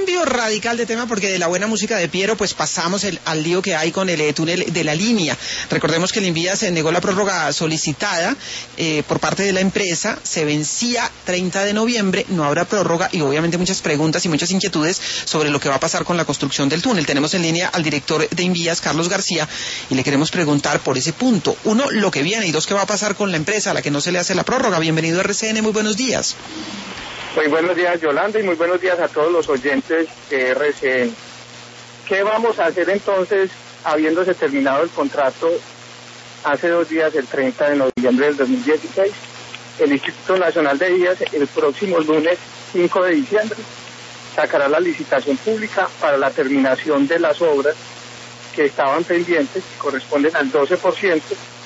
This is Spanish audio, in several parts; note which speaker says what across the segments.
Speaker 1: cambio radical de tema, porque de la buena música de Piero pues pasamos al lío que hay con el túnel de la línea. Recordemos que el Invías se negó la prórroga solicitada por parte de la empresa, se vencía 30 de noviembre, no habrá prórroga y obviamente muchas preguntas y muchas inquietudes sobre lo que va a pasar con la construcción del túnel. Tenemos en línea al director de Invías, Carlos García, y le queremos preguntar por ese punto. Uno, lo que viene, y dos, ¿qué va a pasar con la empresa a la que no se le hace la prórroga? Bienvenido a RCN, muy buenos días.
Speaker 2: Muy buenos días, Yolanda, y muy buenos días a todos los oyentes de RCN. ¿Qué vamos a hacer entonces, habiéndose terminado el contrato hace 2 días, el 30 de noviembre del 2016? El Instituto Nacional de Vías, el próximo lunes 5 de diciembre, sacará la licitación pública para la terminación de las obras que estaban pendientes, que corresponden al 12%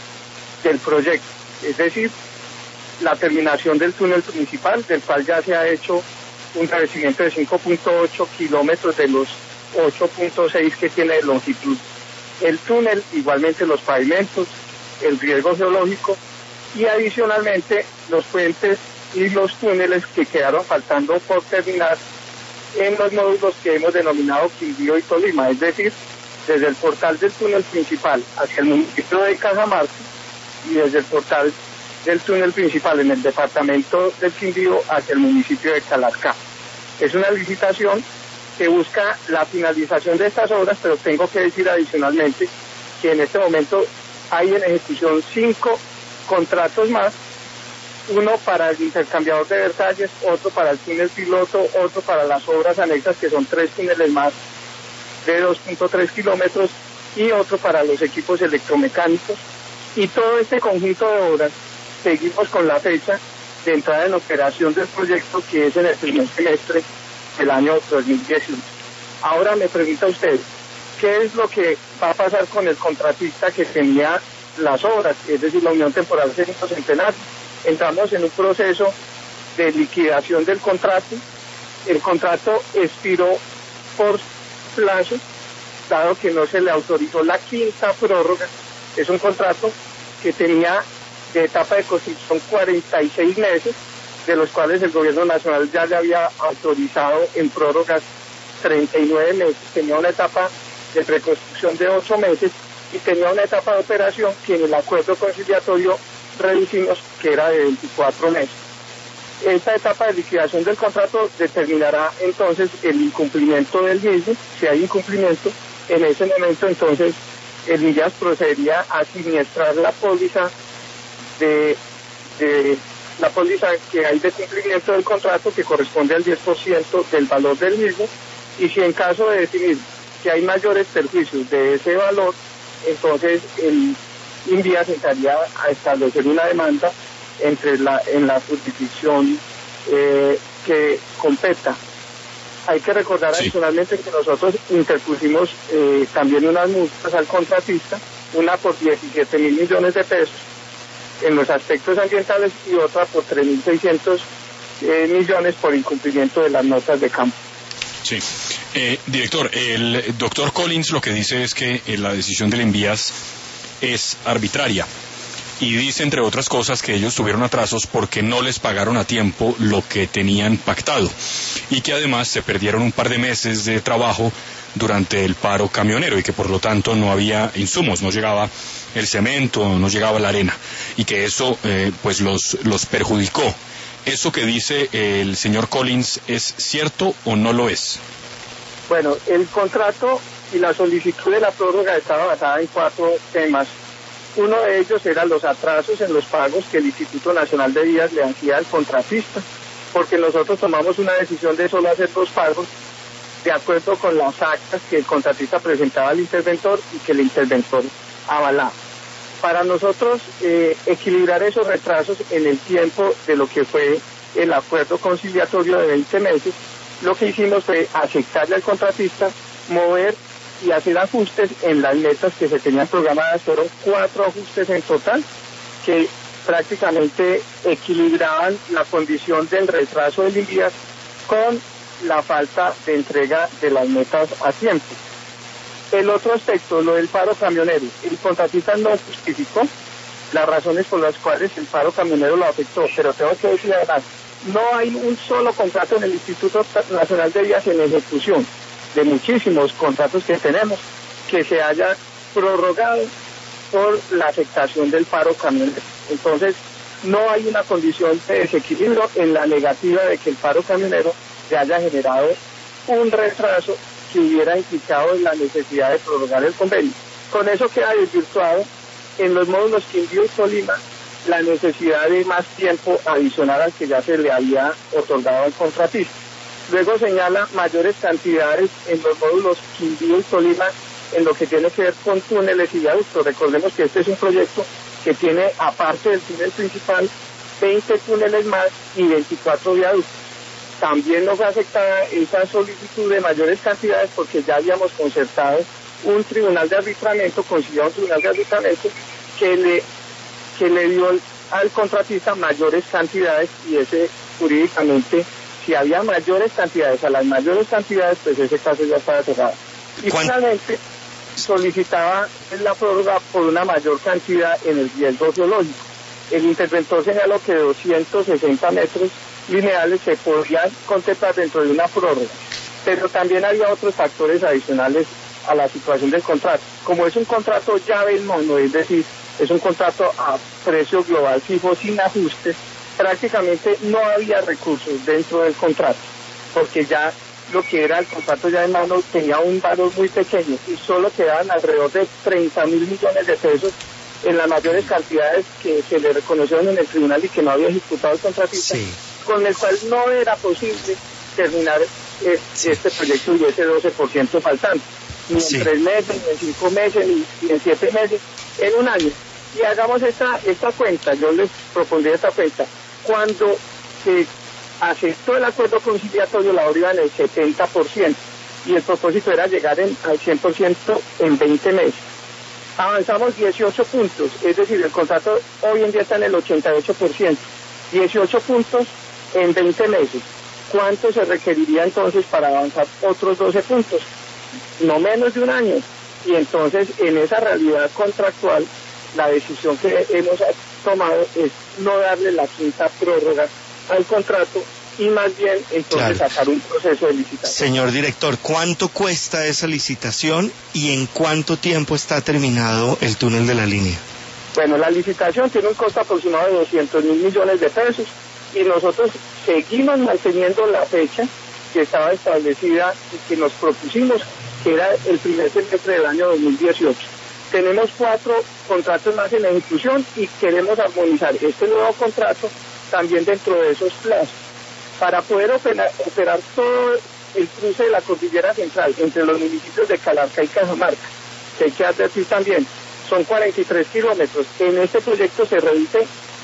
Speaker 2: del proyecto. Es decir, la terminación del túnel principal, del cual ya se ha hecho un revestimiento de 5.8 kilómetros de los 8.6 que tiene de longitud el túnel, igualmente los pavimentos, el riesgo geológico y adicionalmente los puentes y los túneles que quedaron faltando por terminar en los módulos que hemos denominado Quindío y Tolima, es decir, desde el portal del túnel principal hacia el municipio de Cajamarca y desde el portal del túnel principal en el departamento del Quindío hacia el municipio de Calarcá. Es una licitación que busca la finalización de estas obras, pero tengo que decir adicionalmente que en este momento hay en ejecución 5 contratos más, uno para el intercambiador de Versalles, otro para el túnel piloto, otro para las obras anexas, que son 3 túneles más de 2.3 kilómetros, y otro para los equipos electromecánicos. Y todo este conjunto de obras seguimos con la fecha de entrada en operación del proyecto, que es en el primer semestre del año 2018. Ahora me pregunta usted, ¿qué es lo que va a pasar con el contratista que tenía las obras, es decir, la Unión Temporal Centro Centenario? Entramos en un proceso de liquidación del contrato. El contrato expiró por plazo, dado que no se le autorizó la 5ª prórroga. Es un contrato que tenía de etapa de construcción 46 meses, de los cuales el gobierno nacional ya le había autorizado en prórrogas 39 meses, tenía una etapa de preconstrucción de 8 meses y tenía una etapa de operación que en el acuerdo conciliatorio reducimos, que era de 24 meses. Esta etapa de liquidación del contrato determinará entonces el incumplimiento del mismo. Si hay incumplimiento, en ese momento entonces el INVIAS procedería a siniestrar la póliza la póliza que hay de cumplimiento del contrato, que corresponde al 10% del valor del mismo, y si en caso de definir que hay mayores perjuicios de ese valor, entonces el INVIAS entraría a establecer una demanda en la jurisdicción que competa. Hay que recordar adicionalmente que nosotros interpusimos también unas multas al contratista, una por 17.000 millones de pesos en los aspectos ambientales y otra por 3.600 millones por incumplimiento de las notas de campo.
Speaker 3: Sí. Director, el doctor Collins lo que dice es que la decisión del Invías es arbitraria y dice, entre otras cosas, que ellos tuvieron atrasos porque no les pagaron a tiempo lo que tenían pactado y que además se perdieron un par de meses de trabajo durante el paro camionero y que por lo tanto no había insumos, no llegaba el cemento, no llegaba la arena y que eso pues los perjudicó. ¿Eso que dice el señor Collins es cierto o no lo es?
Speaker 2: Bueno, el contrato y la solicitud de la prórroga estaba basada en 4 temas. Uno de ellos era los atrasos en los pagos que el Instituto Nacional de Vías le hacía al contratista, porque nosotros tomamos una decisión de solo hacer 2 pagos de acuerdo con las actas que el contratista presentaba al interventor y que el interventor avalaba. Para nosotros equilibrar esos retrasos en el tiempo de lo que fue el acuerdo conciliatorio de 20 meses, lo que hicimos fue aceptarle al contratista, mover y hacer ajustes en las metas que se tenían programadas. Fueron 4 ajustes en total que prácticamente equilibraban la condición del retraso del INVIAS con la falta de entrega de las metas a tiempo. El otro aspecto, lo del paro camionero, el contratista no justificó las razones por las cuales el paro camionero lo afectó, pero tengo que decir además no hay un solo contrato en el Instituto Nacional de Vías en ejecución, de muchísimos contratos que tenemos, que se haya prorrogado por la afectación del paro camionero. Entonces, no hay una condición de desequilibrio en la negativa de que el paro camionero se haya generado un retraso que hubiera implicado en la necesidad de prorrogar el convenio. Con eso queda desvirtuado en los módulos Quindío y Tolima la necesidad de más tiempo adicional al que ya se le había otorgado al contratista. Luego señala mayores cantidades en los módulos Quindío y Tolima en lo que tiene que ver con túneles y viaductos. Recordemos que este es un proyecto que tiene, aparte del túnel principal, 20 túneles más y 24 viaductos. También nos afecta esa solicitud de mayores cantidades porque ya habíamos concertado un tribunal de arbitramiento, conciliado un tribunal de arbitramiento que le dio al contratista mayores cantidades, y ese jurídicamente, si había mayores cantidades, a las mayores cantidades, pues ese caso ya estaba cerrado. Y finalmente solicitaba la prórroga por una mayor cantidad en el riesgo geológico. El interventor señaló que 260 metros lineales se podían contemplar dentro de una prórroga, pero también había otros factores adicionales a la situación del contrato. Como es un contrato llave en mono, es decir, es un contrato a precio global fijo sin ajustes, prácticamente no había recursos dentro del contrato, porque ya lo que era el contrato ya en mano tenía un valor muy pequeño y solo quedaban alrededor de 30.000 millones de pesos en las mayores cantidades que se le reconocieron en el tribunal y que no había ejecutado el contratista, con el cual no era posible terminar este proyecto y ese 12% faltante, ni en 3 meses, ni en 5 meses, ni en 7 meses, en un año. Y hagamos esta cuenta, yo les propondría esta cuenta. Cuando se aceptó el acuerdo conciliatorio, la obra iba en el 70% y el propósito era llegar al 100% en 20 meses. Avanzamos 18 puntos, es decir, el contrato hoy en día está en el 88%, 18 puntos en 20 meses. ¿Cuánto se requeriría entonces para avanzar otros 12 puntos? No menos de un año. Y entonces, en esa realidad contractual, la decisión que hemos tomado es no darle la quinta prórroga al contrato y más bien entonces sacar un proceso de licitación.
Speaker 4: Señor director, ¿cuánto cuesta esa licitación y en cuánto tiempo está terminado el túnel de la línea?
Speaker 2: Bueno, la licitación tiene un costo aproximado de 200.000 millones de pesos y nosotros seguimos manteniendo la fecha que estaba establecida y que nos propusimos, que era el primer semestre del año 2018. Tenemos 4 contratos más en ejecución y queremos armonizar este nuevo contrato también dentro de esos plazos para poder operar todo el cruce de la cordillera central entre los municipios de Calarcá y Cajamarca, que hay que advertir también, son 43 kilómetros. En este proyecto se reduce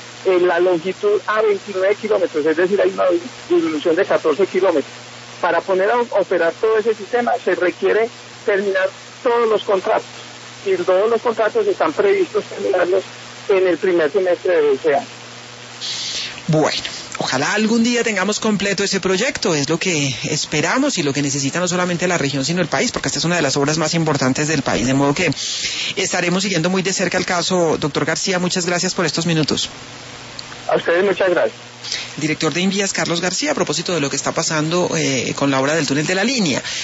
Speaker 2: la longitud a 29 kilómetros, es decir, hay una disminución de 14 kilómetros. Para poner a operar todo ese sistema se requiere terminar todos los contratos, y todos los contratos están previstos terminarlos en el primer semestre de ese año.
Speaker 1: Bueno, ojalá algún día tengamos completo ese proyecto, es lo que esperamos y lo que necesita no solamente la región sino el país, porque esta es una de las obras más importantes del país, de modo que estaremos siguiendo muy de cerca el caso. Doctor García, muchas gracias por estos minutos.
Speaker 2: A ustedes muchas gracias.
Speaker 1: Director de Invías, Carlos García, a propósito de lo que está pasando con la obra del túnel de la línea.